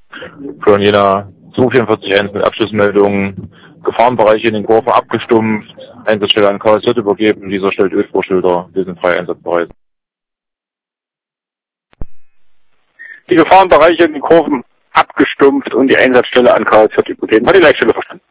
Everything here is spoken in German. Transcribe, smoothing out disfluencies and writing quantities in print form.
Von Jena 244 mit Abschlussmeldungen, Gefahrenbereiche in den Kurven abgestumpft, Einsatzstelle an KSJ übergeben, dieser stellt Ölvorschilder, wir sind frei einsatzbereit. Die Gefahrenbereiche in den Kurven abgestumpft und die Einsatzstelle an KSJ übergeben. Hat die Leitstelle verstanden?